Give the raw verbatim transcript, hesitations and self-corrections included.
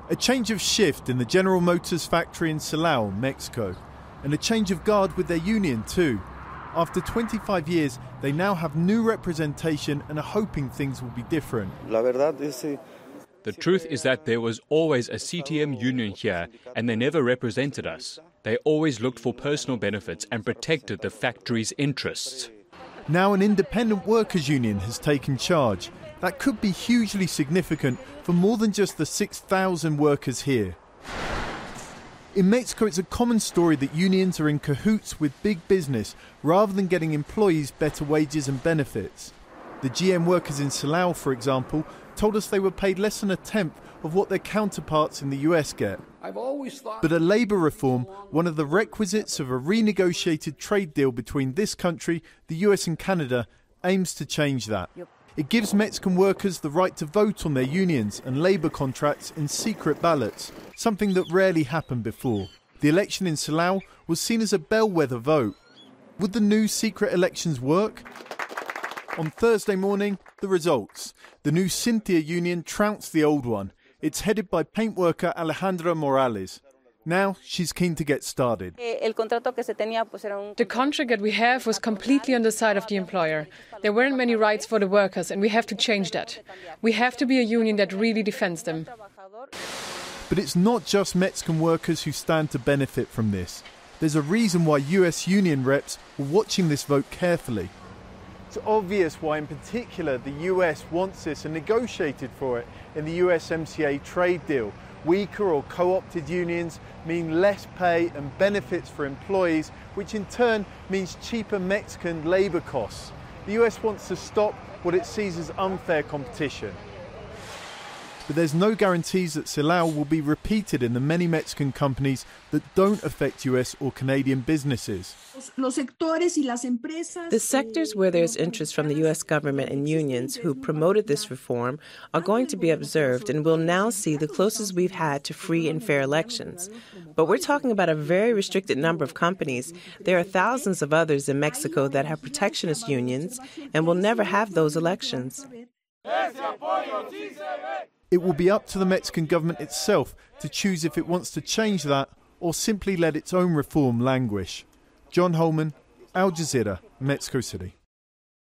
A change of shift in the General Motors factory in Silao, Mexico, and a change of guard with their union too. After twenty-five years, they now have new representation and are hoping things will be different. The truth is that there was always a C T M union here, and they never represented us. They always looked for personal benefits and protected the factory's interests. Now an independent workers' union has taken charge. That could be hugely significant for more than just the six thousand workers here. In Mexico, it's a common story that unions are in cahoots with big business rather than getting employees better wages and benefits. The G M workers in Silao, for example, told us they were paid less than a tenth of what their counterparts in the U S get. I've always thought But a labour reform, one of the requisites of a renegotiated trade deal between this country, the U S and Canada, aims to change that. It gives Mexican workers the right to vote on their unions and labour contracts in secret ballots, something that rarely happened before. The election in Silao was seen as a bellwether vote. Would the new secret elections work? On Thursday morning, the results. The new Cynthia union trounced the old one. It's headed by paint worker Alejandra Morales. Now she's keen to get started. The contract that we have was completely on the side of the employer. There weren't many rights for the workers, and we have to change that. We have to be a union that really defends them. But it's not just Mexican workers who stand to benefit from this. There's a reason why U S union reps were watching this vote carefully. It's obvious why in particular the U S wants this and negotiated for it in the U S M C A trade deal. Weaker or co-opted unions mean less pay and benefits for employees, which in turn means cheaper Mexican labour costs. The U S wants to stop what it sees as unfair competition. But there's no guarantees that Silao will be repeated in the many Mexican companies that don't affect U S or Canadian businesses. The sectors where there's interest from the U S government and unions who promoted this reform are going to be observed and will now see the closest we've had to free and fair elections. But we're talking about a very restricted number of companies. There are thousands of others in Mexico that have protectionist unions and will never have those elections. It will be up to the Mexican government itself to choose if it wants to change that or simply let its own reform languish. John Holman, Al Jazeera, Mexico City.